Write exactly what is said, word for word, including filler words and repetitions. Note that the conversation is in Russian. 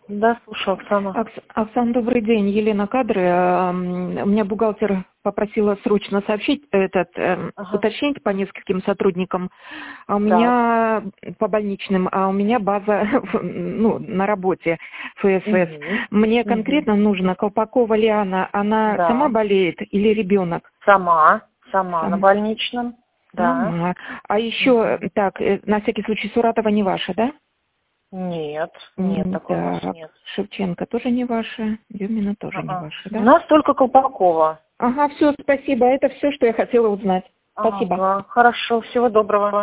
Да, слушаю, Оксана. Окс- Оксана, добрый день. Елена Кадры. Эм, У меня бухгалтер попросила срочно сообщить, этот, эм, Ага. уточнить по нескольким сотрудникам. А у Так. меня по больничным, а у меня база ну, на работе ФСС. Мгм. Мне Мгм. конкретно нужно Колпакова Лиана. Она Да. сама болеет или ребенок? Сама. Сама на Сама. больничном. Да. Ага. А еще, Мгм. так, э, на всякий случай, Суратова не ваша, да? Нет, нет, М, такой у нас Так, нет. Шевченко тоже не ваша, Дюмина тоже не А-а. ваша, У да? нас только Колпакова. Ага, все, спасибо. Это все, что я хотела узнать. Спасибо. Ага, хорошо, всего доброго.